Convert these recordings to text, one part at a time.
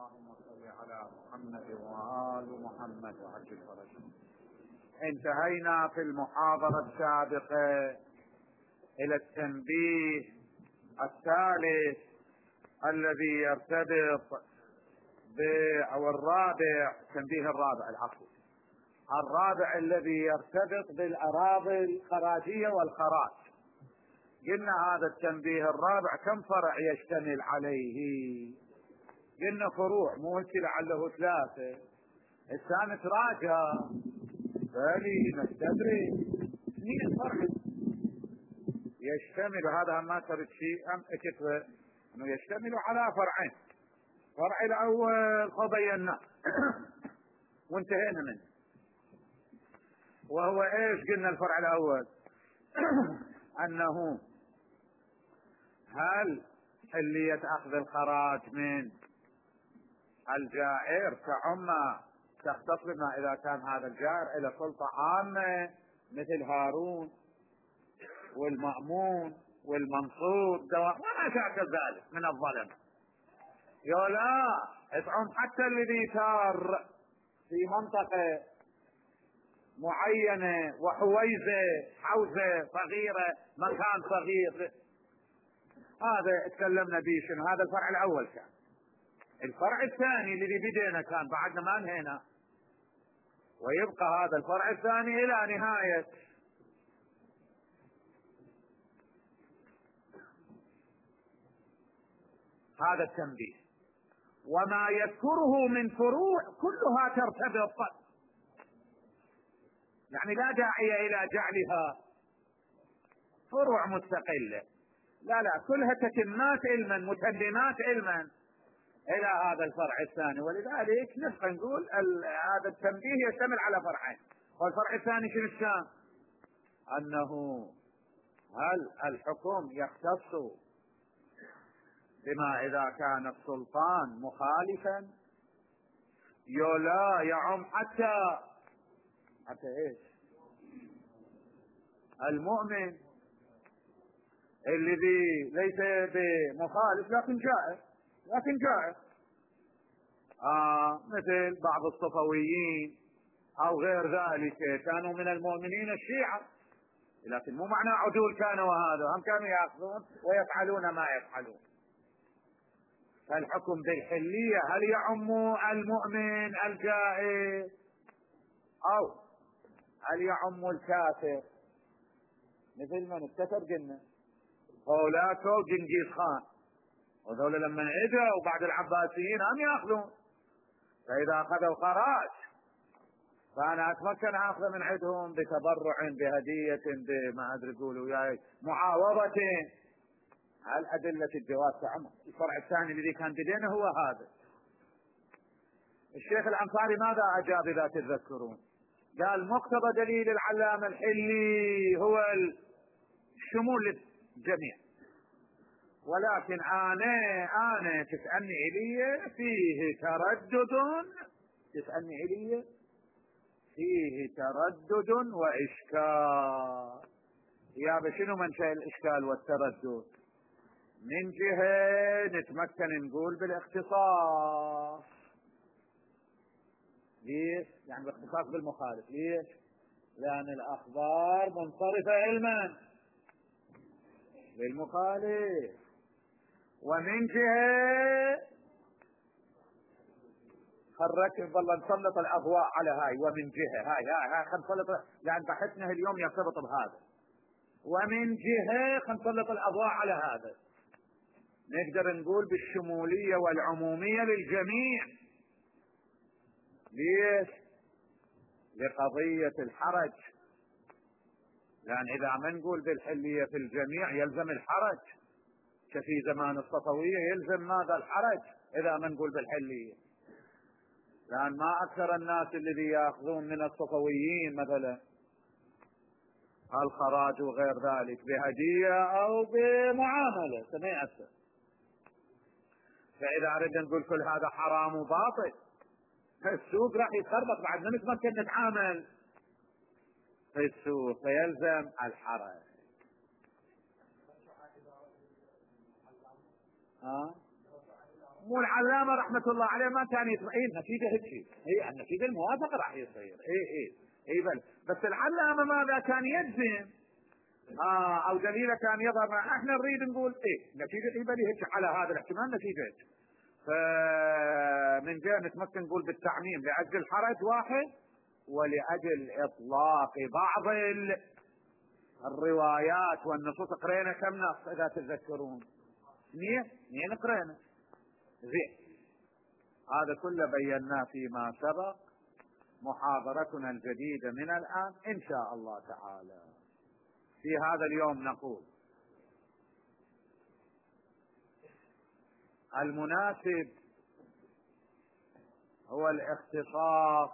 اللهم صل على محمد وآل محمد وعجل فرجهم. انتهينا في المحاضرة السابقة إلى التنبيه الثالث الذي يرتبط أو الرابع، التنبيه الرابع الرابع الذي يرتبط بالأراضي الخراجية والخراج. قلنا هذا التنبيه الرابع كم فرع يشتمل عليه؟ قلنا فروع، مو هيك لعله ثلاثة. الثاني تراجع بالي نستدرك 2 فرع يشتمل. هذا ما ترد شيء كتبه انه يشتمل على فرعين. الفرع الاول خبينا وانتهينا منه، وهو ايش؟ قلنا الفرع الاول انه هل حلية اخذ الخراج من الجائر تعم تختص بما اذا كان هذا الجائر الى سلطة عامة مثل هارون والمأمون والمنصور وما شاكل ذلك من الظلم، يولا تعم حتى الذي صار في منطقة معينة حوزة صغيرة، مكان صغير. هذا تكلمنا به شنو؟ هذا الفرع الاول. كان الفرع الثاني الذي بدينا كان بعدنا ما انهينا، ويبقى هذا الفرع الثاني الى نهاية هذا التنبيه. وما يذكره من فروع كلها ترتبط، يعني لا داعي الى جعلها فروع مستقلة، لا كلها تتمات علما متممات علما الى هذا الفرع الثاني. ولذلك نبقى نقول هذا التنبيه يشتمل على فرعين. والفرع الثاني شنو الشان؟ انه هل الحكم يختص بما اذا كان السلطان مخالفا، يولا يعم حتى ايش؟ المؤمن الذي ليس بمخالف لكن جائر مثل بعض الصفويين او غير ذلك كانوا من المؤمنين الشيعة، لكن مو معنى عدول كانوا، وهذا هم كانوا يأخذون ويفعلون ما يفعلون. فالحكم بالحلية هل يعم المؤمن الجائر او هل يعم الكافر؟ مثل من افتكر قلنا هولاكو جنجيز خان، وذولا لما اجوا وبعد العباسيين هم ياخذون، فاذا اخذوا خراج فانا اتمكن اخذ من عندهم بتبرع بهدية بما ادري يقولوا وياي معاوضة. هل ادلة الجواز تعم؟ الفرع الثاني الذي كان بدينا هو هذا. الشيخ الأنصاري ماذا اجاب اذا تتذكرون؟ قال مقتضى دليل العلامة الحلي هو الشمول للجميع، ولكن انا تسألني علي فيه تردد واشكال. يا بشنو منشأ الاشكال والتردد؟ من جهة نتمكن نقول بالاختصاص. ليش؟ يعني باختصاص بالمخالف. ليش؟ لان الاخبار منصرفة علما بالمخالف. ومن جهة خرك والله نسلط الاضواء على هاي. ومن جهة هاي خنسلط، لان بحثنا اليوم يرتبط بهذا. ومن جهة خنسلط الاضواء على هذا، نقدر نقول بالشمولية والعمومية للجميع. ليش؟ لقضية الحرج، لان اذا ما نقول بالحلية في الجميع يلزم الحرج، كفي زمان الصفوية يلزم ماذا؟ الحرج اذا ما نقول بالحلية. لان ما اكثر الناس الذي ياخذون من الصفويين مثلا الخراج وغير ذلك بهدية او بمعاملة سمعت. فاذا اردنا نقول كل هذا حرام وباطل، السوق راح يتخربط، بعد ما نتمكن نتعامل في السوق، فيلزم الحرج. مو العلامة رحمة الله عليه ما كان النتيجة هيك، هي النتيجة الموافقة راح يصير، اي بس العلامة ماذا كان يجزم او دليله كان يظهر. احنا نريد نقول نتيجة بلي هيك على هذا الاحتمال نتيجة هيك. فمن جهة نتمكن نقول بالتعميم لأجل الحرج واحد، ولأجل إطلاق بعض الروايات والنصوص. قرينا كم نص إذا تتذكرون؟ اثنين قرينا. زين، هذا كله بيناه فيما سبق. محاضرتنا الجديدة من الآن إن شاء الله تعالى في هذا اليوم نقول المناسب هو الاختصاص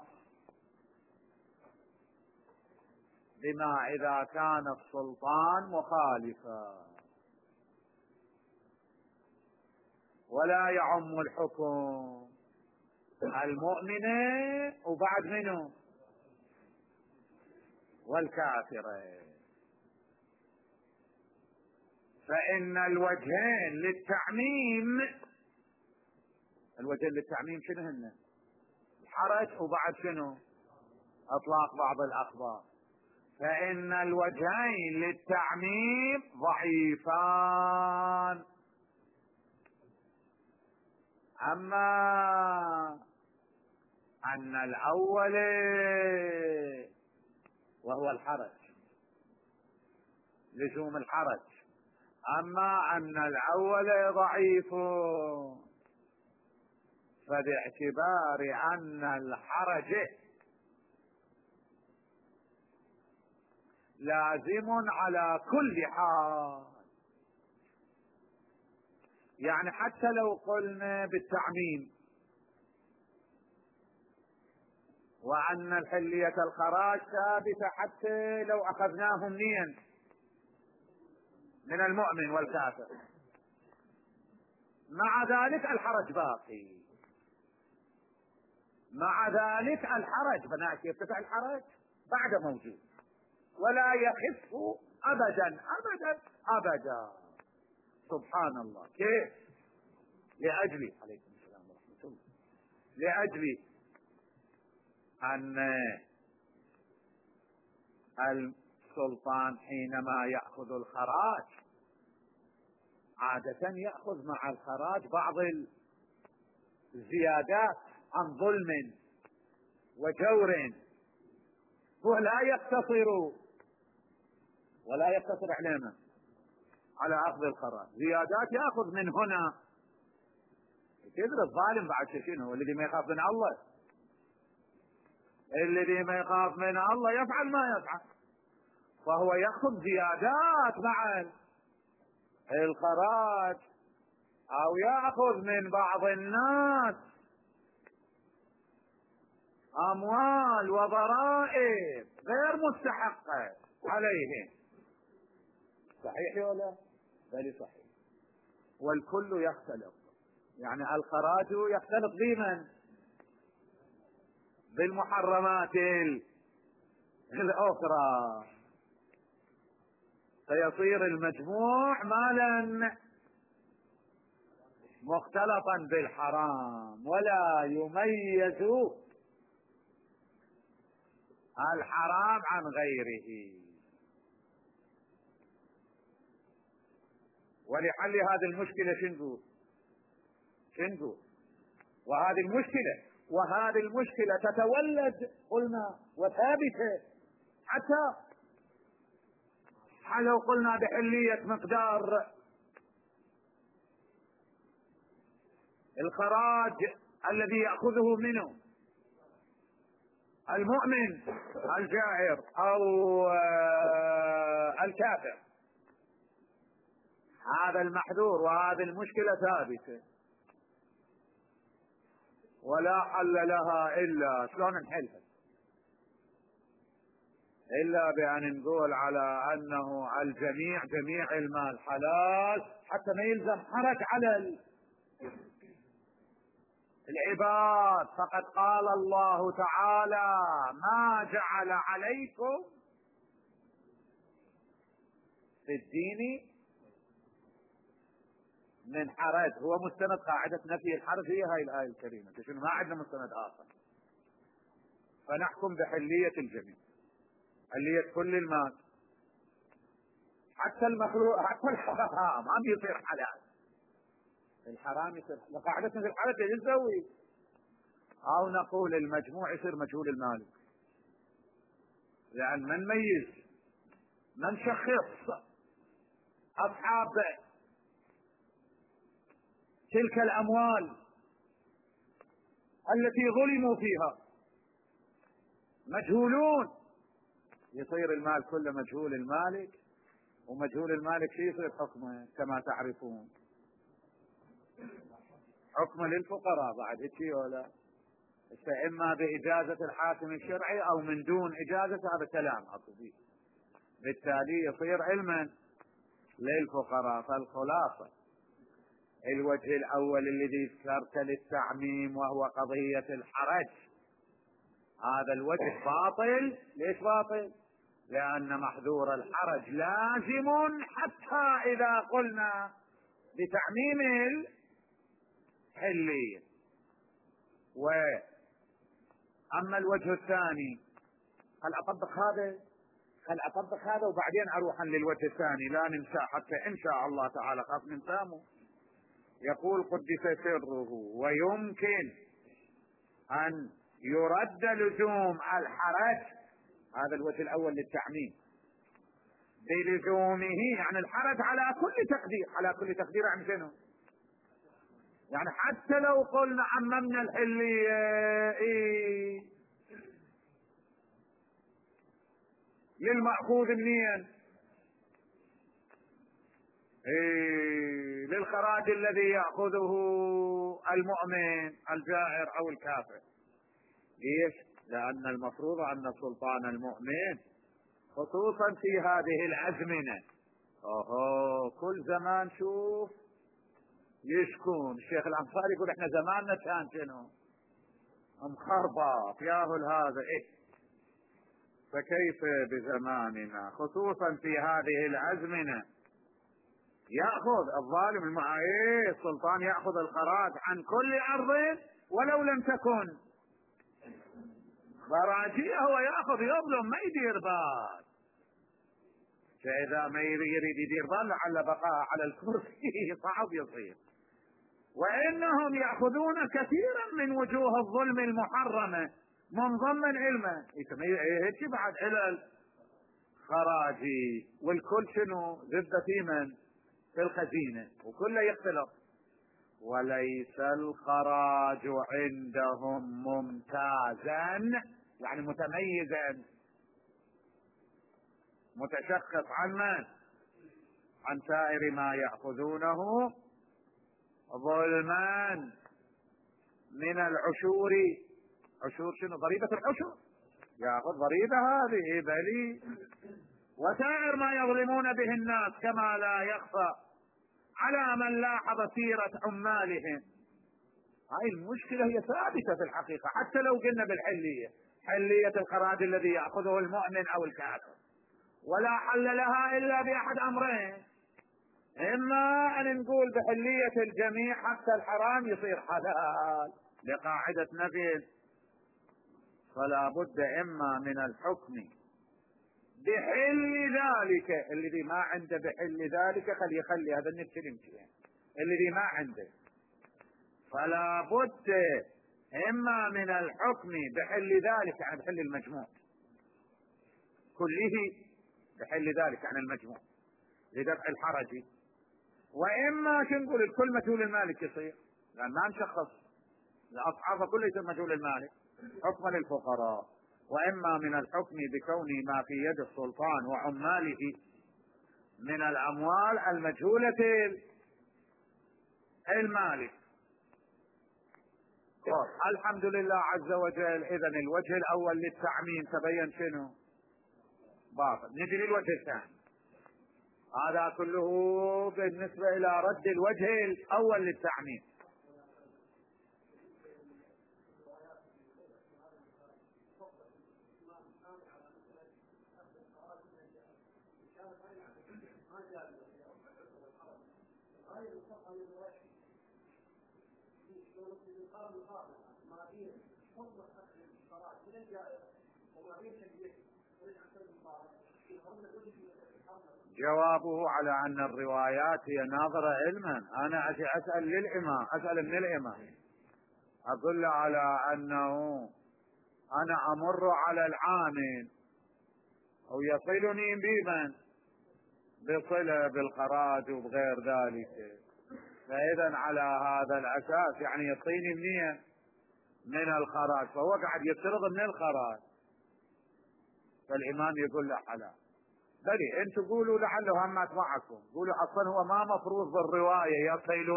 بما إذا كان السلطان مخالفا، ولا يعم الحكم المؤمن وبعد منه والكافر. فإن الوجهين للتعميم شنو هن؟ الحرج وبعد شنو؟ اطلاق بعض الاخبار. فإن الوجهين للتعميم ضعيفان. اما ان الاول وهو الحرج، لزوم الحرج، اما ان الاول ضعيف فباعتبار ان الحرج لازم على كل حال، يعني حتى لو قلنا بالتعميم وأن الحلية الخراج ثابتة حتى لو أخذناه منين؟ من المؤمن والكافر، مع ذلك الحرج باقي، مع ذلك الحرج بناء يرتفع الحرج بعد موجود ولا يخف أبدا أبدا أبدا. سبحان الله. كيف؟ لأجل عليكم السلام ورحمة الله، لأجل أن السلطان حينما يأخذ الخراج عادة يأخذ مع الخراج بعض الزيادات عن ظلم وجور، ولا يقتصر علينا على أخذ الخراج، زيادات يأخذ من هنا. كذا الظالم بعد شنو؟ الذي ما يخاف من الله، الذي ما يخاف من الله يفعل ما يفعل، فهو يأخذ زيادات مع الخراج، أو يأخذ من بعض الناس أموال وضرائب غير مستحقة عليهم. صحيح ولا؟ بل صحيح. والكل يختلط، يعني الخراج يختلط بمن؟ بالمحرمات الأخرى، فيصير المجموع مالا مختلطا بالحرام، ولا يميز الحرام عن غيره. ولحل هذه المشكلة شنقول؟ وهذه المشكلة تتولد قلنا وثابتة، حتى لو قلنا بحلية مقدار الخراج الذي يأخذه منه المؤمن الجائر أو الكافر، هذا المحذور وهذه المشكلة ثابتة ولا حل لها إلا شلون نحلها؟ إلا بأن نقول على أنه الجميع جميع المال حلال، حتى ما يلزم حرج على العباد. فقد قال الله تعالى: ما جعل عليكم في الدين من حرج، هو مستند قاعدة نفي الحرج هي هاي الآية الكريمة، شنو ما عندنا مستند آخر، فنحكم بحلية الجميع، حلية كل المال، حتى المخلوق، حتى الحرام ما بيصير حلال، الحرام يصير لقاعدتنا في الحرج ايش نسوي؟ او نقول المجموع يصير مجهول المالك، لان ما نميز، ما نشخص اصحاب تلك الاموال التي ظلموا فيها مجهولون، يصير المال كله مجهول المالك، ومجهول المالك شو يصير حكمه كما تعرفون؟ حكمه للفقراء بعد هيك ولا؟ اما باجازة الحاكم الشرعي او من دون اجازة، هذا كلام اكو فيه، بالتالي يصير علما للفقراء. فالخلاصة الوجه الاول الذي ذكرت للتعميم وهو قضية الحرج، هذا الوجه باطل. ليش باطل؟ لان محذور الحرج لازم حتى اذا قلنا بتعميم الحلية. واما الوجه الثاني، خل اطبق هذا وبعدين اروح للوجه الثاني، لا ننسى حتى ان شاء الله تعالى خاف ننساه. يقول قدس سره: ويمكن ان يرد لزوم الحرج، هذا الوجه الاول للتعميم، بلزومه، يعني الحرج على كل تقدير، على كل تقدير يعني شنو؟ يعني حتى لو قلنا عممنا الحلية للمأخوذ منين؟ للخراج الذي يأخذه المؤمن الجائر او الكافر. ليش؟ لان المفروض ان سلطان المؤمن خصوصا في هذه الازمنة، كل زمان شوف يشكون. الشيخ الانصاري يقول احنا زماننا كان شنو؟ مخربط ياهل هذا فكيف بزماننا خصوصا في هذه الازمنة يأخذ الظالم السلطان يأخذ الخراج عن كل أرض ولو لم تكن خراجية، هو يأخذ يظلم ما يدير بال، فإذا ما يريد يدير بال لعل بقاء على الكرسي صعب يصير. وإنهم يأخذون كثيرا من وجوه الظلم المحرمة من ضمن علمه، هيك بعد علل خراجي، والكل شنو؟ زبدة في من؟ في الخزينة، وكله يختلط. وليس الخراج عندهم ممتازا، يعني متميزا، متشخص عن من؟ عن سائر ما يأخذونه ظلما من العشور. عشور شنو؟ ضريبة العشور، يأخذ ضريبة هذه بلي، وسائر ما يظلمون به الناس، كما لا يخفى على من لاحظ سيرة عمالهم. هاي المشكلة هي ثابتة في الحقيقة، حتى لو قلنا بالحلية، حلية الخراج الذي يأخذه المؤمن أو الكافر، ولا حل لها إلا بأحد أمرين: إما أن نقول بحلية الجميع حتى الحرام يصير حلال لقاعدة نفي، فلا بد إما من الحكم بحل ذلك. الذي ما عنده بحل ذلك خلي هذا نتكلم فيه، الذي ما عنده، فلا بد اما من الحكم بحل ذلك، يعني بحل المجموع كله، بحل ذلك يعني المجموع لدفع الحرج، واما نقول الكل مجهول المالك يصير، لان ما نشخص الاصحاب كله يصير مجهول المالك حكما للفقراء. واما من الحكم بكون ما في يد السلطان وعماله من الاموال المجهولة المالك. الحمد لله عز وجل. اذا الوجه الاول للتعميم تبين شنو؟ باطل. نجي للوجه الثاني، هذا كله بالنسبة الى رد الوجه الاول للتعميم. جوابه على أن الروايات هي ناظرة علما. أنا أسأل للإمام، أسأل من الإمام، أقول له على أنه أنا أمر على العامل أو يصلني بمن بصلة بالخراج وبغير ذلك، فإذا على هذا الأساس يعني يعطيني منين؟ من الخراج، فهو قاعد يفترض من الخراج. فالإمام يقول له حلا بلي انتم قولوا لعله همت معكم، قولوا اصلا هو ما مفروض بالرواية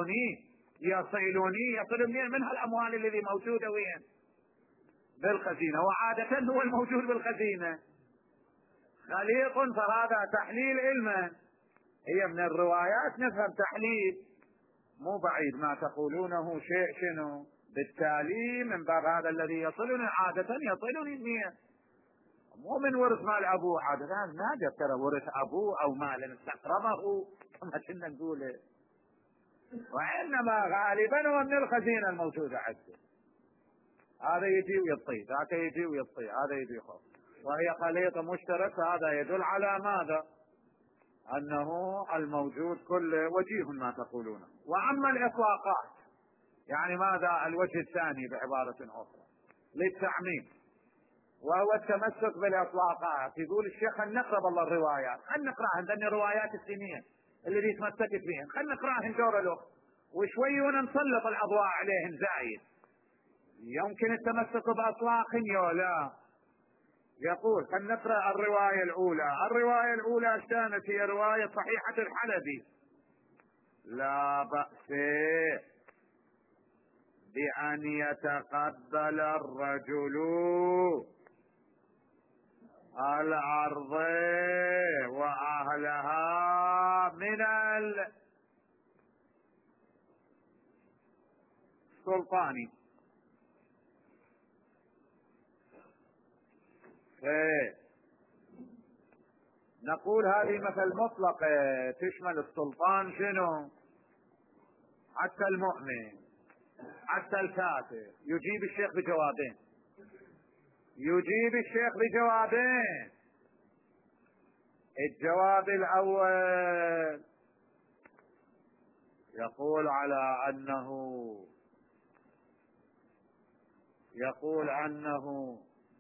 يصلوني يصل منين؟ من هالأموال الذي موجودة وين؟ بالخزينة، وعادة هو الموجود بالخزينة خليق، فهذا تحليل علما. هي من الروايات نفهم تحليل، مو بعيد ما تقولونه شيء شنو. بالتالي من باب هذا الذي يصلني عادة يصلني منين؟ مو من ورث مال ابوه، عادة نادر ترى ورث ابوه او مال استقرمه كما كنا نقوله، وانما غالبا هو من الخزينة الموجودة عنده. هذا يجي ويطي، ذاك يجي ويطي، هذا يجي يخف، وهي خليط مشترك. هذا يدل على ماذا؟ انه الموجود كله وجيه ما تقولونه. واما الاطلاقات يعني ماذا الوجه الثاني بعبارة اخرى للتعميم، وهو التمسك بالاطلاقات. يقول الشيخ خلينا نقرا والله الروايات، خلينا نقراهن لان روايات السنين اللي تمسكت بهن، خلينا نقراهن دور الاخر وشوي ونسلط الاضواء عليهن زايد. يمكن التمسك باطلاق لا. يقول خلينا نقرا الروايه الاولى. الروايه الاولى كانت هي روايه صحيحه الحلبي: لا بأس بأن يتقبل الرجل الأرض وأهلها من السلطان. نقول هذه مثل مطلقة تشمل السلطان شنو؟ حتى المؤمن، حتى الكافر. يجيب الشيخ بجوابين، يجيب الشيخ بجوابين. الجواب الأول يقول على أنه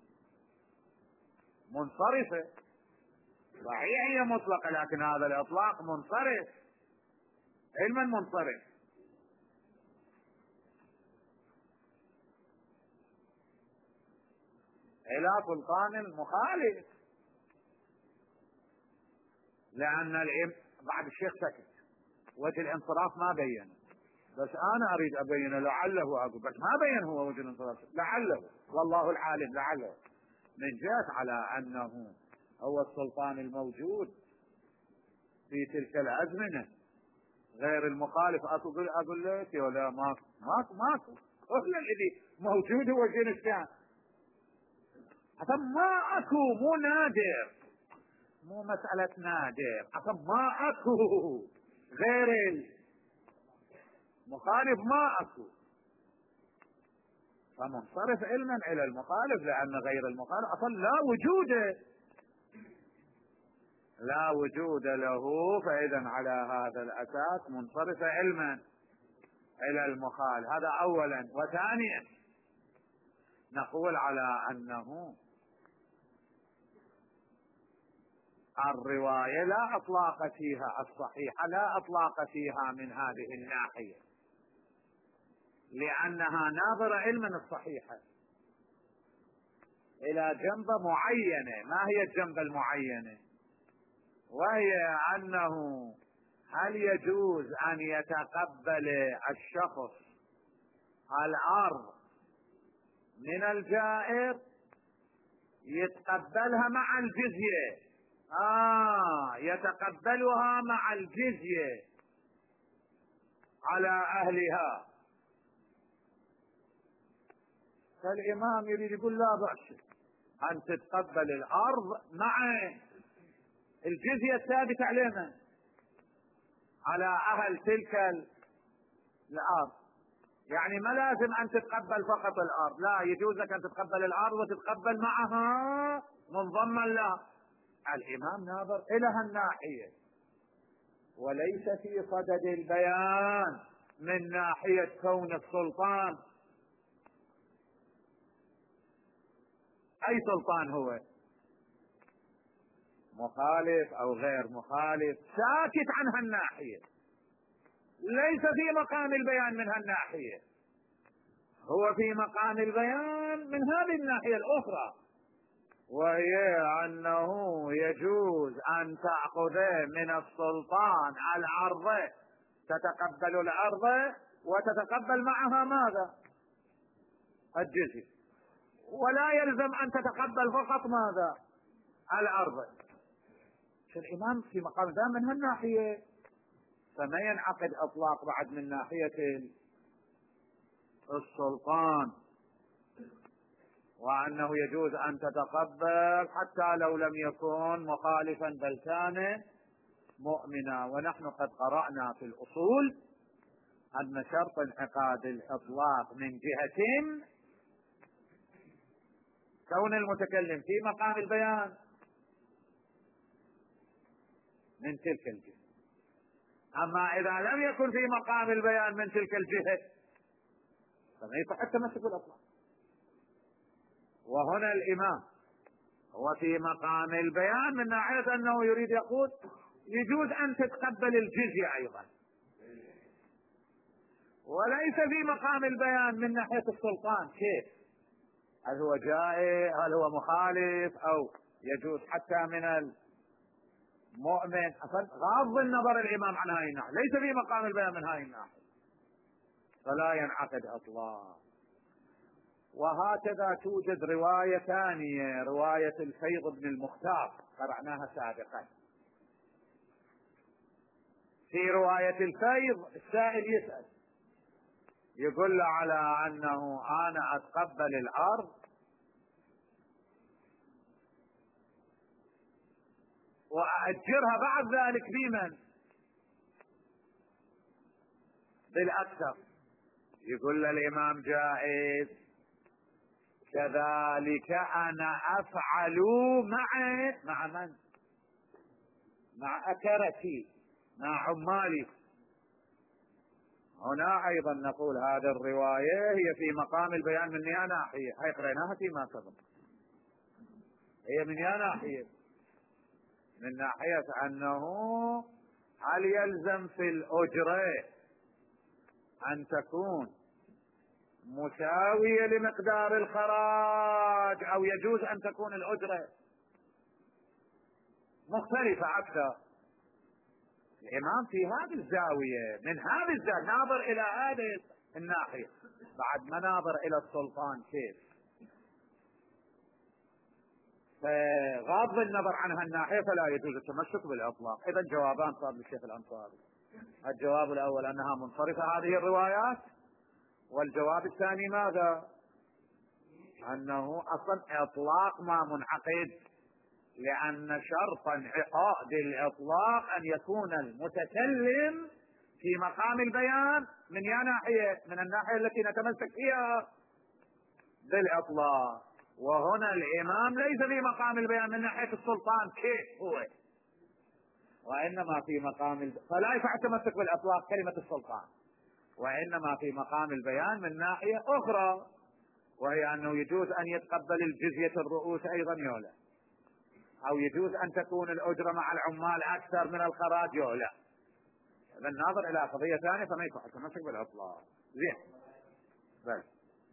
منصرفة. صحيح هي مطلقة لكن هذا الإطلاق منصرف، علما منصرف. إلى سلطان المخالف، لأن بعد الشيخ سكت، وجه الانصراف ما بين، بس أنا أريد أبين لعله أقول، بس ما بين هو وجه الانصراف، لعله والله العالم، لعله من جهة على أنه هو السلطان الموجود في تلك الأزمنة غير المخالف. أقول لك ولا ماكو هو الذي موجود هو جنسان، حتى ما أكو، مو نادر، مو مسألة نادر، حتى ما أكو غير المخالف، ما أكو. فمنصرف علما إلى المخالف، لأن غير المخالف أصلا لا وجود له، فإذا على هذا الأساس منصرف علما إلى المخالف. هذا أولا. وثانيا نقول على أنه الرواية لا أطلاق فيها، الصحيحة لا أطلاق فيها من هذه الناحية، لأنها ناظرة علما الصحيحة إلى جنبة معينة. ما هي الجنبة المعينة؟ وهي أنه هل يجوز أن يتقبل الشخص الأرض من الجائر، يتقبلها مع الجزية، يتقبلها مع الجزية على أهلها. فالإمام يريد يقول لا بأس أن تتقبل الأرض مع الجزية الثابتة علينا، على أهل تلك الأرض. يعني ما لازم أن تتقبل فقط الأرض، لا، يجوز لك أن تتقبل الأرض وتتقبل معها منضما لها. الإمام ناظر إلى هالناحية، وليس في صدد البيان من ناحية كون السلطان. أي سلطان هو؟ مخالف أو غير مخالف، ساكت عن هالناحية، ليس في مقام البيان من هالناحية، هو في مقام البيان من هذه الناحية الأخرى، وهي أنه يجوز أن تأخذ من السلطان العرض، تتقبل العرض وتتقبل معها ماذا؟ الجزية، ولا يلزم أن تتقبل فقط ماذا؟ العرض. الإمام في مقام ذا من هالناحية، فما ينعقد إطلاق بعد من ناحية السلطان، وأنه يجوز أن تتقبل حتى لو لم يكن مخالفا بل كان مؤمنا. ونحن قد قرأنا في الأصول أن شرط انعقاد الإطلاق من جهة كون المتكلم في مقام البيان من تلك الجهة، أما إذا لم يكن في مقام البيان من تلك الجهة فما يصح التمسك بالإطلاق. وهنا الإمام هو في مقام البيان من ناحية أنه يريد يقول يجوز أن تتقبل الجزية أيضا، وليس في مقام البيان من ناحية السلطان. كيف؟ هل هو جائز؟ هل هو مخالف؟ أو يجوز حتى من المؤمن؟ غض النظر الإمام عن هاي الناحية، ليس في مقام البيان من هاي الناحية، فلا ينعقد إطلاق. وهكذا توجد رواية ثانية، رواية الفيض بن المختار، قرأناها سابقا. في رواية الفيض السائل يسأل يقول له على أنه أنا أتقبل الأرض وأأجرها بعد ذلك بمن؟ بالأكثر. يقول له الإمام جائز، كذلك أنا أفعل مع من؟ مع أكرتي، مع عمالي. هنا أيضا نقول هذه الرواية هي في مقام البيان من يا ناحية، هي قريناها فيما سبق، هي من يا ناحية، من ناحية أنه هل يلزم في الأجرة أن تكون مساوية لمقدار الخراج، أو يجوز أن تكون الأجرة مختلفة أكثر. الإمام في هذه الزاوية، من هذه الزاوية ناظر إلى هذه الناحية، بعد ما ناظر إلى السلطان كيف، فغض النظر عن هالناحية فلا يجوز التمسك بالإطلاق. إذا جوابان صار للشيخ الأنصاري، الجواب الأول أنها منصرفة هذه الروايات، والجواب الثاني ماذا؟ أنه أصلا إطلاق ما منعقد، لأن شرط انعقاد الإطلاق أن يكون المتكلم في مقام البيان من يا ناحية؟ من الناحية التي نتمسك فيها بالإطلاق. وهنا الإمام ليس في مقام البيان من ناحية السلطان كيف هو، وإنما في مقام فلا ينفع التمسك بالإطلاق كلمة السلطان، وإنما في مقام البيان من ناحية أخرى، وهي أنه يجوز أن يتقبل الجزية الرؤوس أيضا يولى، أو يجوز أن تكون الأجرة مع العمال أكثر من الخراج يولى. إذا الناظر إلى قضية ثانية فما يصح التمسك بالإطلاق. زين، بس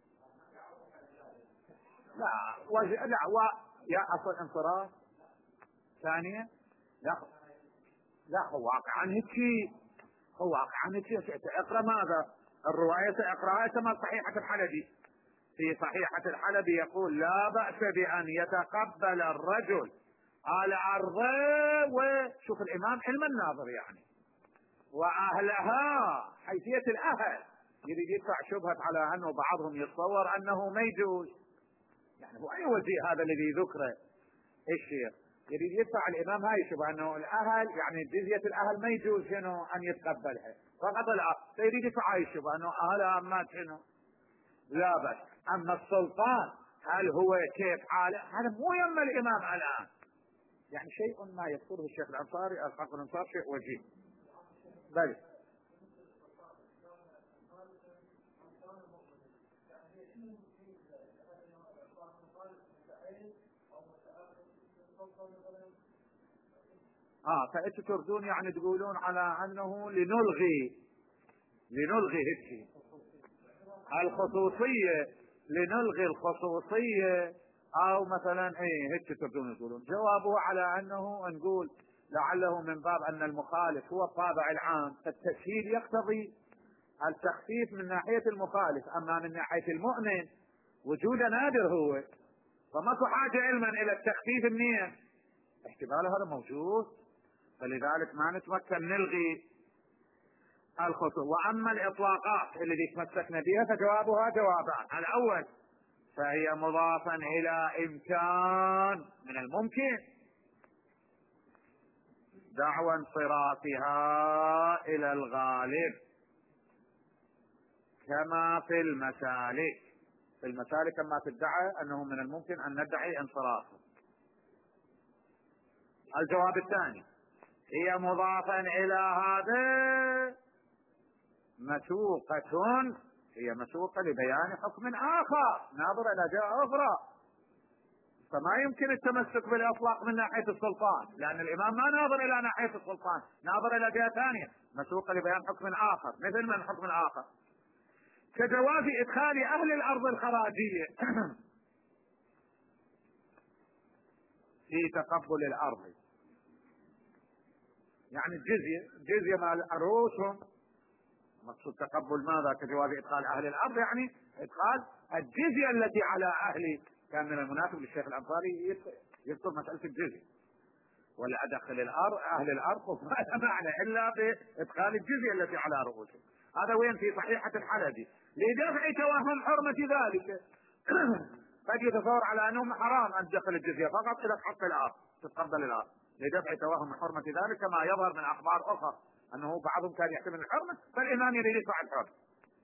لا يا أصل انصراف ثانية، لا هو واقعا هيك، هو واقعا هيك. اقرأ ماذا الرواية، سأقرأها كما صحيحة الحلبي. في صحيحة الحلبي يقول لا بأس بأن يتقبل الرجل العرض، وشوف الإمام علم الناظر يعني، وأهلها حيثية الأهل، يريد يدفع شبهة على أنه بعضهم يتصور أنه ما يجوز، يعني هو أي وجيه هذا الذي ذكره الشيخ، يريد يدفع الامام هاي الشبهه انه الاهل يعني جزيه الاهل ما يجوز شنو ان يتقبلها، فقط الاب فيريد يدفع هاي الشبهه انه اهل ما شنو لا بس. اما السلطان هل هو كيف حاله؟ هذا مو يم الامام الان، يعني شيء ما يذكره الشيخ الانصاري الحق الانصار شيء وجيه. بل فانتم تردون يعني تقولون على انه لنلغي هيك الخصوصيه، لنلغي الخصوصيه، او مثلا هيك تردون تقولون. جوابه على انه نقول لعله من باب ان المخالف هو الطابع العام، فالتسهيل يقتضي التخفيف من ناحيه المخالف، اما من ناحيه المؤمن وجوده نادر هو، فماكو حاجه علما الى التخفيف منين، احتمال هذا موجود، فلذلك ما نتمكن نلغي الخصوص. واما الاطلاقات التي تمسكنا بها فجوابها جوابان. الاول فهي مضافا الى امكان من الممكن دعوى انصرافها الى الغالب، كما في المسالك. في المسالك كما تدعى انه من الممكن ان ندعي انصرافه. الجواب الثاني هي مضافا الى هذا مسوقة، هي مسوقة لبيان حكم آخر ناظر إلى جهة أخرى، فما يمكن التمسك بالإطلاق من ناحية السلطان، لأن الإمام ما ناظر إلى ناحية السلطان، ناظر إلى جهة ثانية مسوقة لبيان حكم آخر. مثل من حكم آخر؟ كجواز إدخال أهل الأرض الخراجية في تقبل الأرض، يعني الجزية مال عروسهم، مقصود تقبل ماذا؟ كجواز ادخال اهل الارض، يعني ادخال الجزية التي على اهل. كان من المناسب للشيخ الانصاري يذكر مسألة الجزية، ولا ادخل الارض اهل الارض ما لا معنى الا بادخال الجزية التي على رؤوسهم. هذا وين؟ في صحيحة الحلبي لدفع توهم حرمة ذلك. قد يتصور على انه حرام ان تدخل الجزية فقط الى حق الارض، تتقبل الارض، لدفع توهم حرمة ذلك، كما يظهر من اخبار اخرى انه بعضهم كان يحتمل الحرمة، فالامام يريد يدفع الحرمة.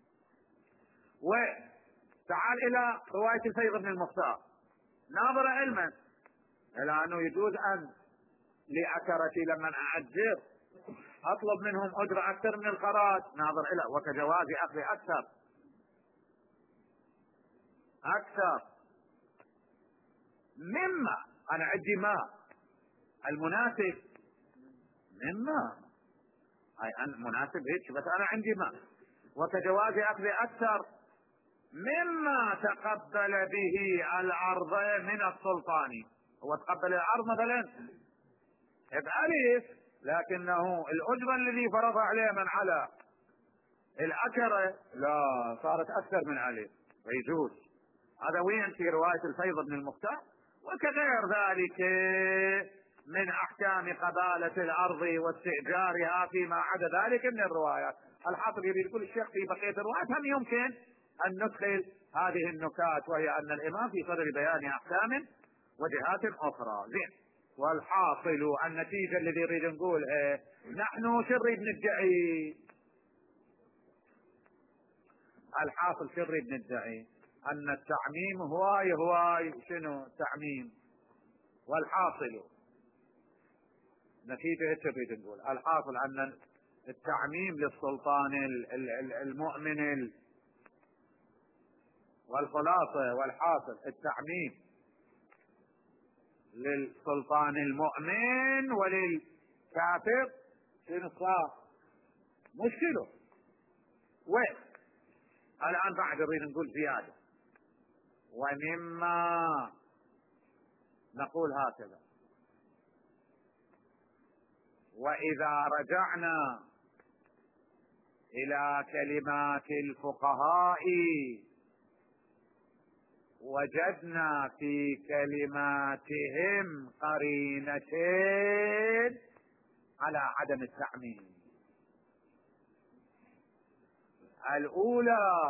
وتعال الى رواية الفيض بن المختار، ناظر علما الى انه يجوز ان لأكرتي لمن اعجر اطلب منهم اجر اكثر من الخراج، ناظر الى وكجواز اخذ اكثر مما انا عندي ما المناسب مما اي ان مناسب هيك، بس انا عندي ما، وكجواز اخذ اكثر مما تقبل به العرض من السلطان. هو تقبل العرض مثلا بألف، لكنه الاجرة الذي فرض عليه من على الاكرة لا صارت اكثر من ألف، فيجوز. هذا وين؟ في رواية الفيض بن المختار. وكغير ذلك من احكام قبالة الارض واستئجارها فيما عدا ذلك من الروايات. الحاصل يريد كل الشيخ في بقية الروايات هم يمكن ان ندخل هذه النكات، وهي ان الامام في صدر بيان احكام وجهات اخرى. زين، والحاصل النتيجة الذي نريد نقول نحن شو نريد ندعي؟ الحاصل شو نريد ندعي؟ ان التعميم هواي شنو التعميم؟ والحاصل نتيجة ايش نريد نقول؟ الحاصل ان التعميم للسلطان المؤمن، والخلاصة والحاصل التعميم للسلطان المؤمن وللكافر شنو صار؟ مشكلة. وين؟ الان بعد نريد نقول زيادة، ومما نقول هكذا: واذا رجعنا الى كلمات الفقهاء وجدنا في كلماتهم قرينتين على عدم التعميم. الاولى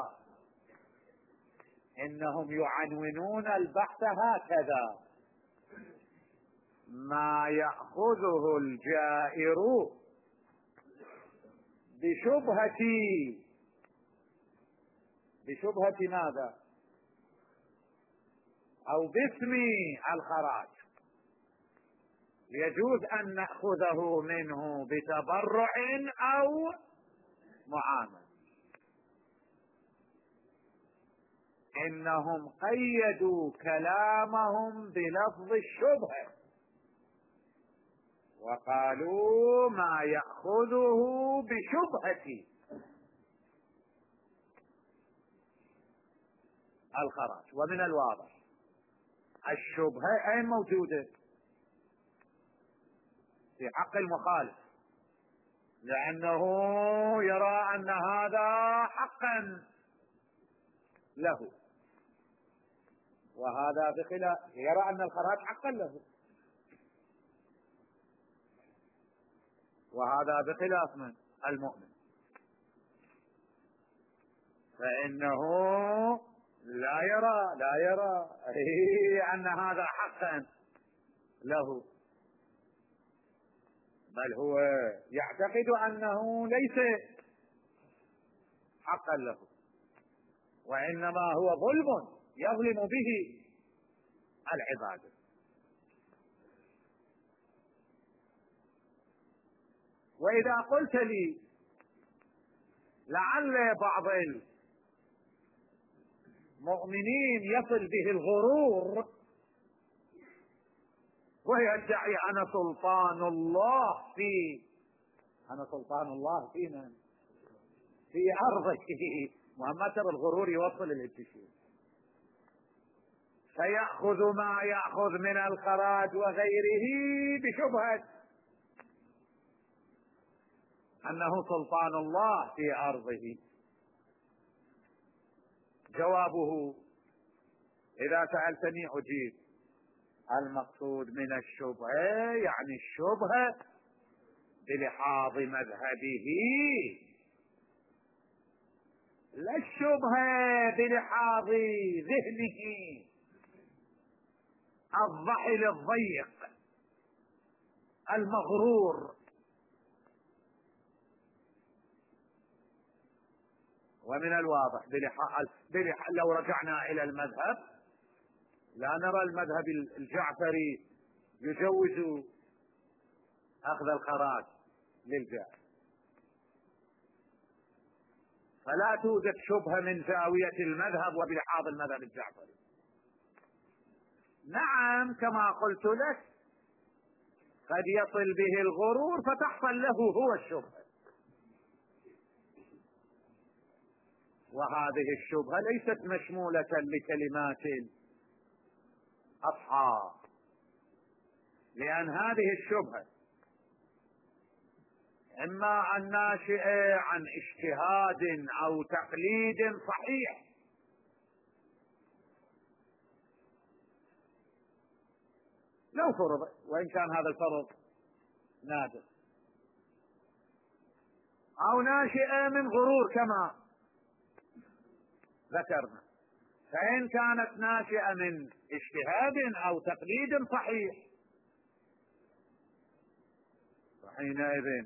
انهم يعنونون البحث هكذا: ما يأخذه الجائر بشبهة ماذا؟ أو باسم الخراج، يجوز أن نأخذه منه بتبرع أو معاملة. إنهم قيدوا كلامهم بلفظ الشبهة وقالوا ما يأخذه بشبهة الخراج. ومن الواضح الشبهة أين موجودة؟ في حق المخالف، لأنه يرى أن هذا حقا له، وهذا بخلاف، يرى أن الخراج حقا له، وهذا بخلاف من المؤمن، فإنه لا يرى أن هذا حقا له، بل هو يعتقد أنه ليس حقا له، وإنما هو ظلم يظلم به العباد. وإذا قلت لي لعل بعض المؤمنين يصل به الغرور ويدعي أنا سلطان الله في من؟ في أرضه. مهما ترى الغرور يوصل الاتشاف، فيأخذ ما يأخذ من الخراج وغيره بشبهة أنه سلطان الله في أرضه. جوابه إذا سألتني أجيب: المقصود من الشبهة يعني الشبهة بلحاظ مذهبه، لا الشبهة بلحاظ ذهنه الضحل الضيق المغرور. ومن الواضح لو رجعنا إلى المذهب لا نرى المذهب الجعفري يجوز أخذ الخراج للجائر، فلا توجد شبهة من زاوية المذهب وبلحاظ المذهب الجعفري. نعم كما قلت لك قد يصل به الغرور فتحصل له هو الشبهة، وهذه الشبهة ليست مشمولة لكلمات الأصحاب، لأن هذه الشبهة إما أن ناشئة عن اجتهاد أو تقليد صحيح، لو فرض، وإن كان هذا الفرض نادر، أو ناشئة من غرور كما ذكرنا. فإن كانت ناشئة من اجتهاد أو تقليد صحيح فحينئذ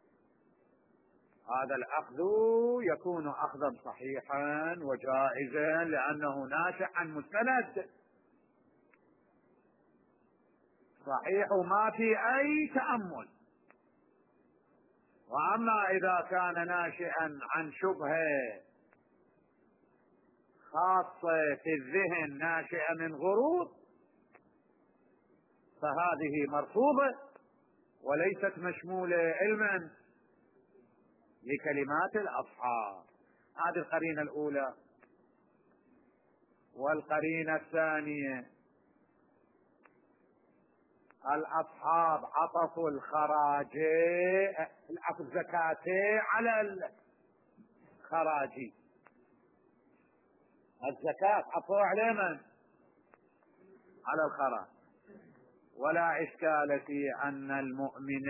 هذا الأخذ يكون أخذا صحيحا وجائزا، لأنه ناشئ عن مستند صحيح وما في أي تأمل. وأما إذا كان ناشئا عن شبهة خاصة في الذهن ناشئة من غرور فهذه مرفوضة وليست مشمولة علما لكلمات الأصحاب. هذه القرينة الأولى. والقرينة الثانية: الأصحاب عطفوا الخراج الزكاة على الخراج، الزكاة عطوا على من؟ على الخراج. ولا إشكال في أن المؤمن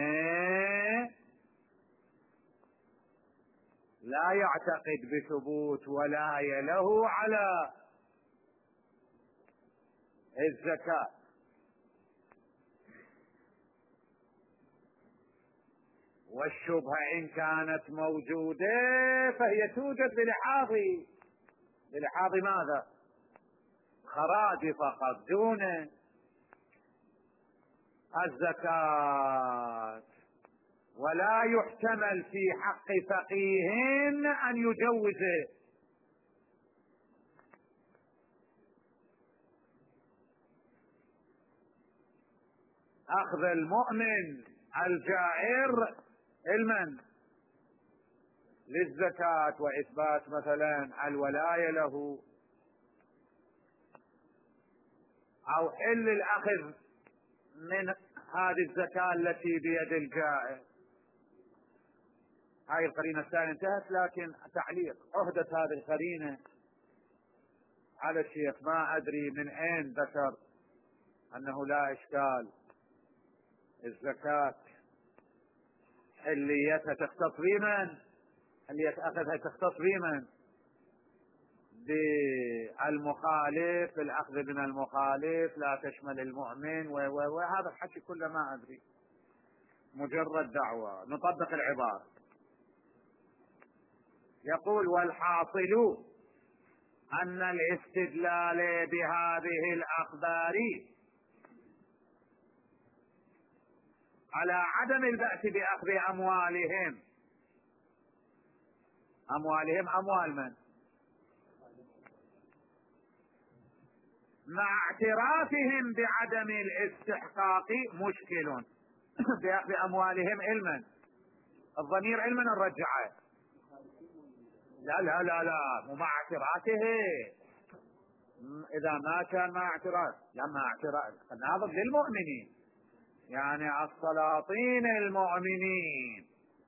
لا يعتقد بثبوت ولاية له على الزكاة، والشبهة إن كانت موجودة فهي توجد بلحاظ ماذا؟ خراج فقط دون الزكاة، ولا يحتمل في حق فقيه أن يجوزه. أخذ المؤمن الجائر علما للزكاة وإثبات مثلا الولاية له، أو حل الأخذ من هذه الزكاة التي بيد الجائر. هاي القرينة الثانية انتهت، لكن تعليق عهدة هذه القرينة على الشيخ ما أدري من أين ذكر أنه لا إشكال الزكاة حليتها تختص بمن؟ حلية أخذها تختص بمن؟ بالمخالف، الأخذ من المخالف لا تشمل المؤمن وهذا الحكي كله ما أدري، مجرد دعوة. نطبق العبارة. يقول: والحاصل أن الاستدلال بهذه الأخبار على عدم البأس بأخذ أموالهم. أموال من؟ مع اعترافهم بعدم الاستحقاق مشكل بأخذ أموالهم علما. الضمير علما نرجعه. لا مو مع اعترافه. إذا ما كان مع اعتراف، لما اعتراف الناظر للمؤمنين، يعني السلاطين المؤمنين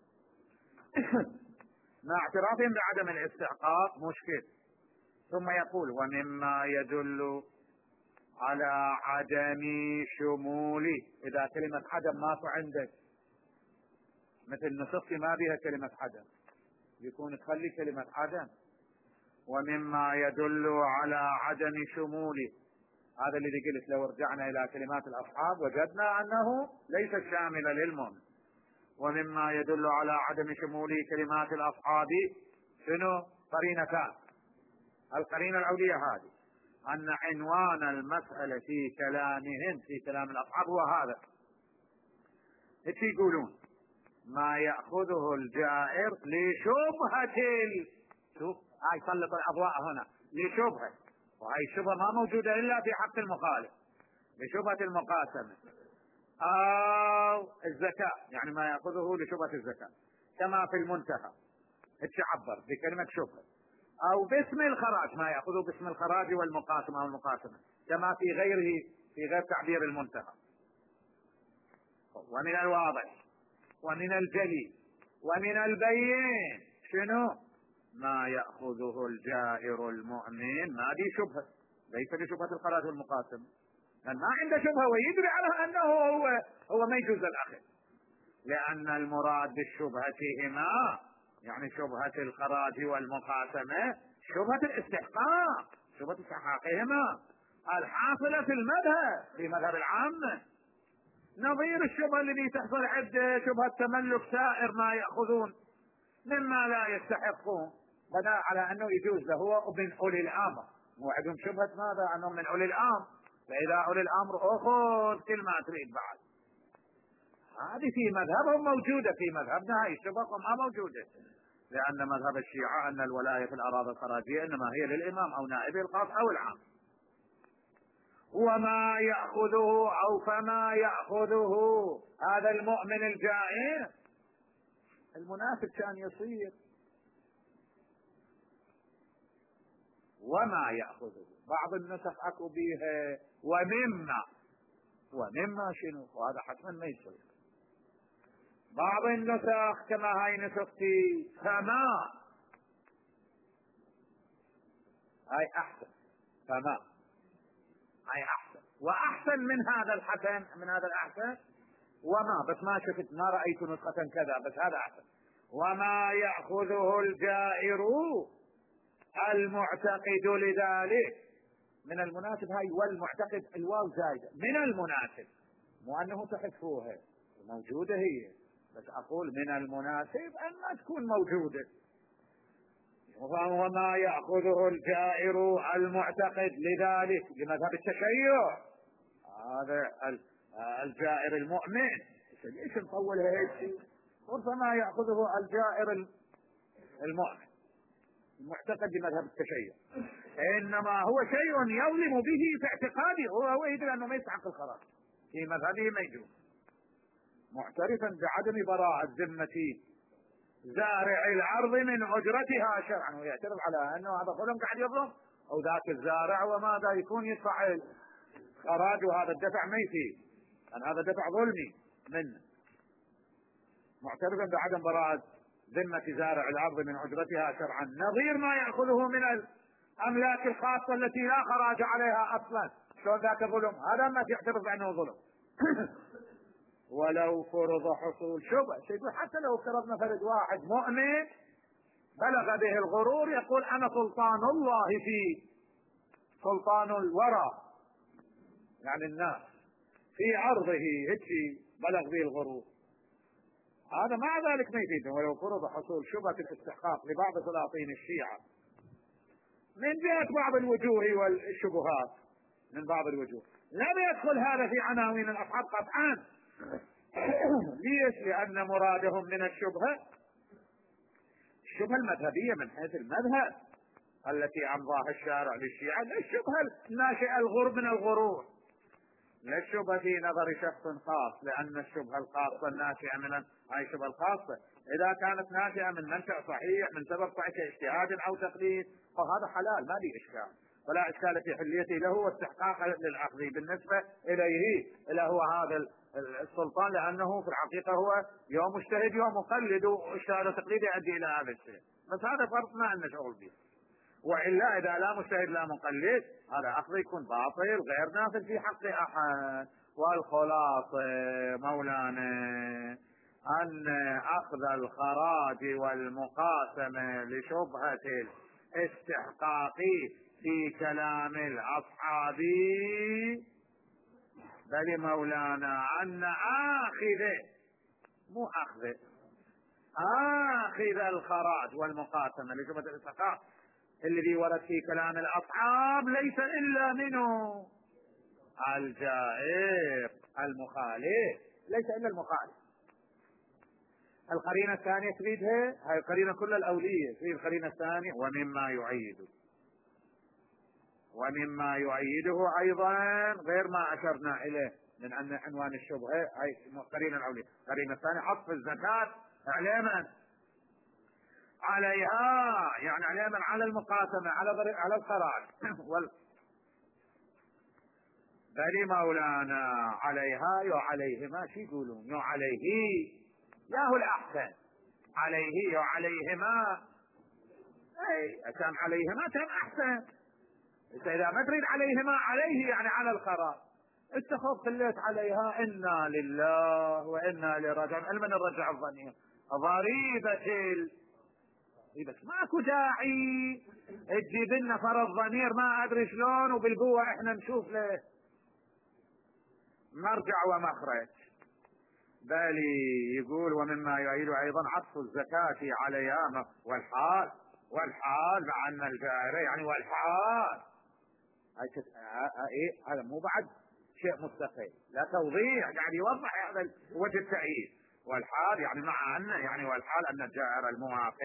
مع اعترافهم بعدم الاستحقاق مشكل. ثم يقول: ومما يدل على عدم شمول. إذا كلمة عدم ماكو عندك، مثل نسختي ما بها كلمة عدم، يكون تخلي كلمة عدم. ومما يدل على عدم شمول، هذا الذي قلت لو رجعنا إلى كلمات الأصحاب وجدنا أنه ليس شاملا للمؤمن. ومما يدل على عدم شمول كلمات الأصحاب شنو؟ قرينتان. القرينة العليا هذه أن عنوان المسألة في كلامهم، في كلام الأصحاب، هو هذا. ايش يقولون؟ ما يأخذه الجائر لشبهة شوف هاي سلط الأضواء هنا، لشبهة، وهي الشبهة ما موجودة إلا في حق المخالف، لشبهة المقاسمة أو الزكاة، يعني ما يأخذه لشبهة الزكاة، كما في المنتهى اتعبر بكلمة شبهة، أو باسم الخراج، ما يأخذه باسم الخراج والمقاسمة أو المقاسمة، كما في غيره، في غير تعبير المنتهى. ومن الواضح ومن الجلي ومن البين شنو؟ ما يأخذه الجائر المؤمن، ما دي شبهة، ليس بشبهة الخراج والمقاسمة، لأن ما عنده شبهة ويدري على أنه هو ما يجوز الأخذ، لأن المراد بالشبهة هنا يعني شبهة الخراج والمقاسمة شبهة الاستحقاق، شبهة استحقاقهما الحاصلة في المذهب، في مذهب العامة، نظير الشبهة التي تحصل عند شبهة تملك سائر ما يأخذون مما لا يستحقون، بناء على أنه يجوز له هو من أولي الأمر، وعندهم شبهة ماذا؟ أنهم من أولي الأمر، فإذا أولي الأمر أخذ كل ما تريد بعد. هذه في مذهبهم موجودة، في مذهبنا هاي الشبهة ما موجودة، لأن مذهب الشيعة أن الولاية في الأراضي الخراجية إنما هي للإمام أو نائبه الخاص أو العام. وما يأخذه أو فما يأخذه هذا المؤمن الجائر، المنافق كان يصير وما يأخذه، بعض النسخ أكو بيها ومما شنو، وهذا حتما ما يصير. بعض النسخ كما هاي نسختي فما، هاي أحسن، فما هاي أحسن، وأحسن من هذا الحسن، من هذا الأحسن وما، بس ما شفت، ما رأيت نسخة كذا، بس هذا أحسن. وما يأخذه الجائر المعتقد لذلك، من المناسب هاي والمعتقد الواو زايدة، من المناسب، مو أنه تحذفوها، موجودة هي، بس أقول من المناسب أن ما تكون موجودة. وما يأخذه الجائر المعتقد لذلك لمذهب التشيع، هذا الجائر المؤمن. ليش نطولها هيك؟ ربما يأخذه الجائر المؤمن المعتقد بمذهب التشيع، إنما هو شيء يظلم به في اعتقاده، هو يدري أنه ما يستحق الخلاص، في مذهبه ما يجوز، معترفا بعدم براءة ذمة زارع الأرض من أجرتها شرعا، ويعترف على أنه هذا ظلم قاعد يظلم، أو ذاك الزارع وماذا يكون يدفع الخراج، وهذا الدفع ما يفيد، لأن هذا دفع ظلمي منه. معترفا بعدم براءة ذمة زارع الأرض من أجرتها شرعا، نظير ما يأخذه من الأملاك الخاصة التي لا خراج عليها أصلا. شلون ذاك ظلم؟ هذا ما يعترف بأنه ظلم. ولو فرض حصول شبهة، حتى لو افترضنا فرد واحد مؤمن بلغ به الغرور يقول أنا سلطان الله في سلطان الورى، يعني الناس في عرضه هيك بلغ به الغرور، هذا مع ذلك ما يفيده. ولو فرض حصول شبهة الاستحقاق لبعض سلاطين الشيعة من جهة بعض الوجوه والشبهات، من بعض الوجوه لم يدخل هذا في عناوين الأصحاب قطعا. ليش؟ لأن مرادهم من الشبهة المذهبية من حيث المذهب التي أمضاها الشارع للشيعة، لا الشبهة الناشئة من الغرور، لا الشبهة في نظر شخص خاص، لأن الشبهة الخاصة الناشئة من هاي الشبهة الخاصة إذا كانت ناشئة من منشأ صحيح من سبب صحيح اجتهاد أو تقليد فهذا حلال، ما لي إشكال، ولا إشكال في حليته له واستحقاق للأخذ بالنسبة إليه إلى هو هذا السلطان، لأنه في الحقيقة هو يوم مجتهد يوم مقلد، واجتهاد تقليد يؤدي إلى هذا الشيء، بس هذا فرق ما عندنا شغل به. وإلا إذا لا مجتهد لا مقلد هذا أخذ يكون باطل غير نافذ في حق أحد. والخلاصة مولانا أن أخذ الخراج والمقاسمة لشبهة الاستحقاق في كلام الأصحاب، بل مولانا أن آخذ الخراج والمقاسمة لشبهة الاستحقاق الذي ورد في كلام الأصحاب ليس إلا منه الجائر المخالف، ليس إلا المخالف. القرينة الثانية تريدها، هاي القرينة كل الأولية، تريد القرينة الثانية ومما يؤيده أيضا غير ما أشرنا إليه من أن عنوان الشبهة هاي القرينة الأولية. القرينة الثانية عطف الزكاة إعلاما عليها، يعني عليها على المقاسمة على الخراج بل مولانا عليها وعليهما شو يقولون؟ يو عليه ياهو الأحسن، عليه وعليهما، أي كان عليهما كان أحسن. إذا ما تريد عليهما عليه يعني على الخراج، انت خذ خليت عليها إنا لله وإنا إليه راجعون، علما الرجع الظنين ضريبة بس ماكو داعي تجيب لنا فرض ضمير ما ادري شلون وبالقوه احنا نشوف له مرجع ومخرج. بل يقول ومما يؤيد ايضا عطف الزكاه عليها والحال مع ان الجائر يعني والحال هذا مو بعد شيء مستقل، لا توضيح، يعني يوضح هذا وجه التأييد. والحال يعني مع ان يعني والحال ان الجائر الموافق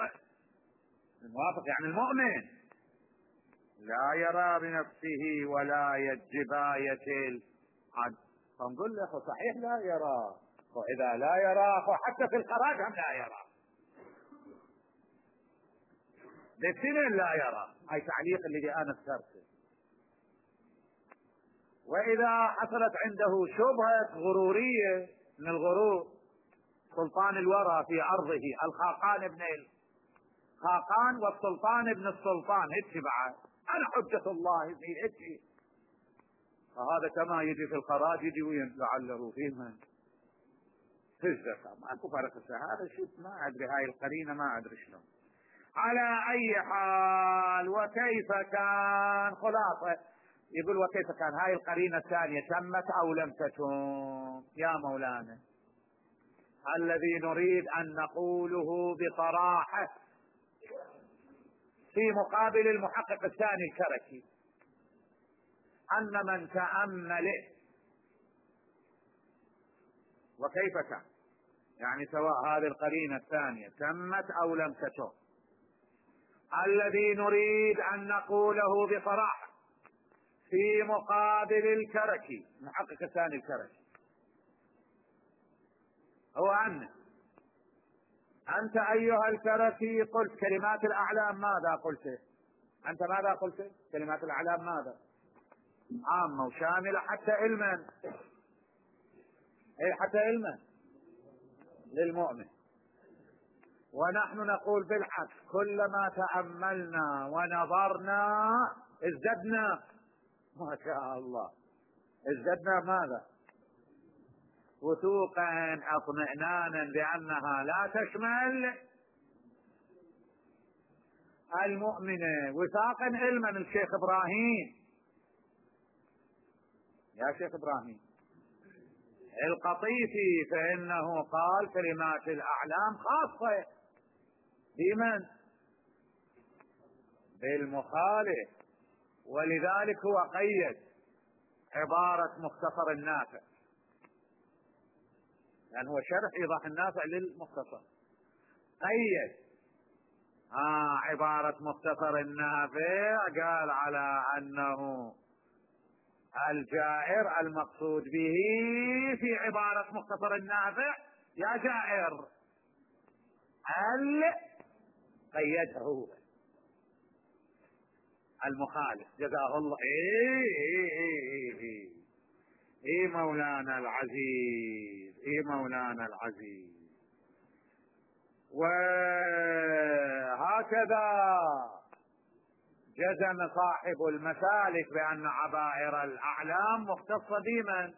يعني المؤمن لا يرى بنفسه ولا جباية العدل، فنقول له صحيح لا يرى، وإذا لا يرى حتى في الخراج هم لا يرى، بالسنين لا يرى. هاي تعليق الذي أنا اذكرته. وإذا حصلت عنده شبهة غرورية من الغرور، سلطان الورى في أرضه الخاقان ابن خاقان والسلطان ابن السلطان هيك بعد أنا حجة الله في هيك، فهذا كما يجي في الخراج يجي وين لعله في من في الزكاة، ماكو فرق. هذا شيء ما أدري، هاي القرينة ما أدري شلون. على أي حال وكيف كان، خلاصة يقول وكيف كان هاي القرينة الثانية تمت أو لم تتم؟ يا مولانا الذي نريد أن نقوله بصراحة في مقابل المحقق الثاني الكركي، أن من تأمل وكيف كان، يعني سواء هذه القرينة الثانية تمت أو لم تتم، الذي نريد أن نقوله بصراحة في مقابل الكركي المحقق الثاني الكركي هو أنت أيها الكركي قلت كلمات الأعلام ماذا قلت؟ أنت ماذا قلت؟ كلمات الأعلام ماذا؟ عامة وشاملة حتى علما، أي حتى علما للمؤمن. ونحن نقول بالعكس، كلما تأملنا ونظرنا ازددنا، ما شاء الله، ازددنا ماذا؟ وثوقا، اطمئنانا بأنها لا تشمل المؤمنة، وثاقا علما. الشيخ إبراهيم، يا شيخ إبراهيم القطيفي، فإنه قال كلمات الأعلام خاصة بمن؟ بالمخالف، ولذلك هو قيد عبارة مختصر النافع، لأن هو شرح إيضاح النافع للمختصر، قيد عبارة مختصر النافع، قال على أنه الجائر المقصود به في عبارة مختصر النافع يا جائر قيده هو المخالف، جزاه الله. ايه مولانا العزيز، ايه مولانا العزيز. وهكذا جزم صاحب المسالك بأن عبائر الأعلام مختصة بمن؟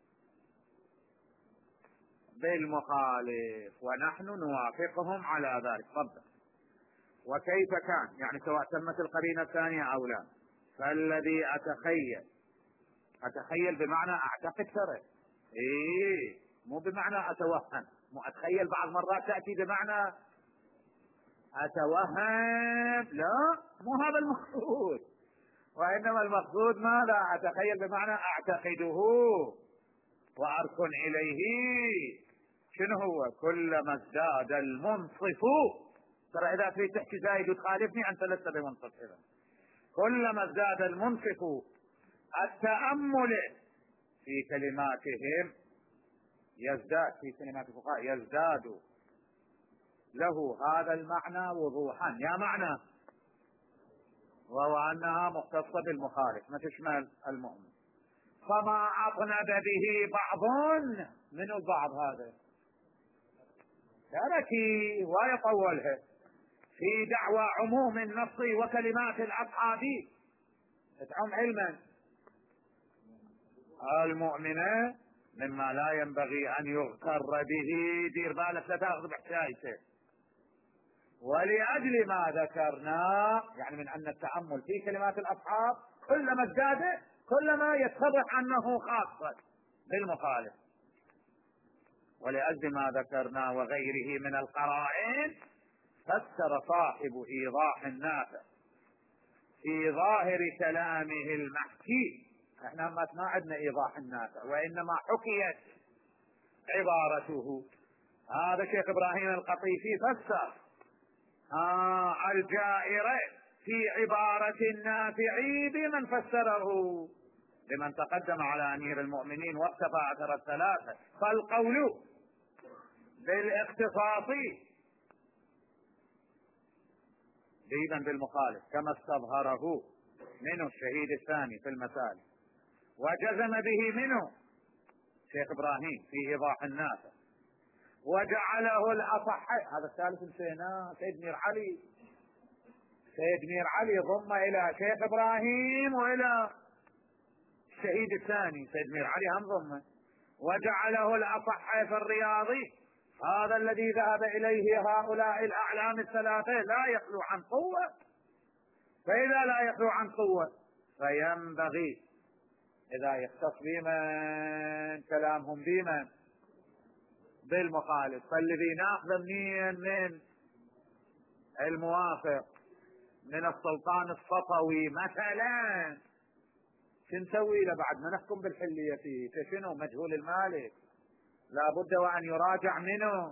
بالمخالف، ونحن نوافقهم على ذلك. تفضل. وكيف كان، يعني سواء تمت القرينة الثانية أو لا، فالذي أتخيل بمعنى أعتقد ترى، مو بمعنى أتوهم. مو أتخيل بعض مرات تأتي بمعنى أتوهم، لا، مو هذا المقصود، وإنما المقصود ماذا؟ أتخيل بمعنى أعتقده وأركن إليه. شنو هو؟ كلما ازداد المنصف، ترى إذا تريد تحكي زايد وتخالفني أنت لست بمنصف. إذا كلما ازداد المنصف التأمل في كلماتهم يزداد، في كلمات الفقهاء يزداد له هذا المعنى وضوحا، يا معنى، وهو أنها مختصة بالمخالف ما تشمل المؤمن. فما أطنب به بعض من البعض، هذا تركي ويطولها في دعوى عموم النص وكلمات الأصحاب تعم علما المؤمنة مما لا ينبغي أن يغتر به. دير بالك لا تأخذ بحكايته. ولأجل ما ذكرنا، يعني من أن التأمل في كلمات الأصحاب كلما ازداد كلما يتضح أنه خاص بالمخالف. ولأجل ما ذكرنا وغيره من القرائن، فسر صاحب إيضاح النافع في ظاهر كلامه المحكي. احنا ما عندنا إيضاح النافع، وإنما حكيت عبارته. هذا شيخ إبراهيم القطيفي فسر الجائرة في عبارة النافع بمن فسره، بمن تقدم على أمير المؤمنين واقتفى أثر الثلاثة. فالقول بالاختصاص جيدا بالمخالف كما استظهره منه الشهيد الثاني في المسائل، وجزم به منه شيخ إبراهيم في إيضاح النافع، وجعله الأصح. هذا الثالث نسيناه، سيد مير علي. سيد مير علي ضم إلى شيخ إبراهيم وإلى الشهيد الثاني سيد مير علي هم ضمه. وجعله الأصح في الرياضي، هذا الذي ذهب إليه هؤلاء الأعلام الثلاثة لا يخلو عن قوة. فإذا لا يخلو عن قوة فينبغي إذا يختص بمن كلامهم بمن؟ بالمخالف. فالذي ناخذ من الموافق من السلطان الصفوي مثلا، شو نسوي له بعد ما نحكم بالحلية فيه؟ شنو مجهول المالك، لابد وأن يراجع منه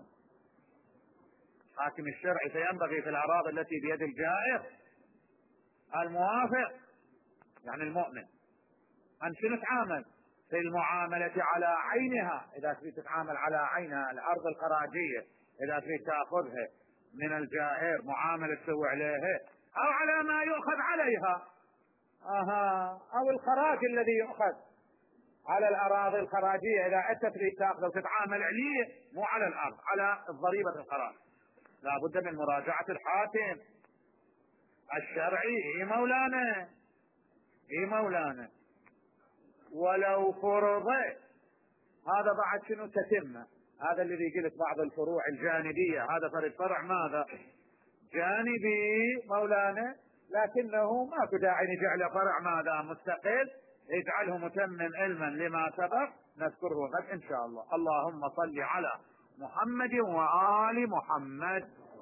حاكم الشرعي. فينبغي في الأراضي التي بيد الجائر الموافق يعني المؤمن أن شنو نتعامل في المعاملة على عينها. إذا تريد تتعامل على عينها الأرض الخراجية، إذا تريد تأخذها من الجائر معاملة تسوي عليها، أو على ما يؤخذ عليها، أو الخراج الذي يؤخذ على الأراضي الخراجية، إذا أنت تريد تأخذ وتتعامل عليه مو على الأرض، على ضريبة الخراج، لا بد من مراجعة الحاكم الشرعي. اي مولانا، اي مولانا. ولو فرض هذا بعد شنو تتمه، هذا الذي قلت بعض الفروع الجانبية، هذا فرع ماذا؟ جانبي مولانا، لكنه ما داعي نجعله فرع ماذا؟ مستقل، اجعله متمم علما لما سبق، نذكره غد ان شاء الله. اللهم صل على محمد وآل محمد.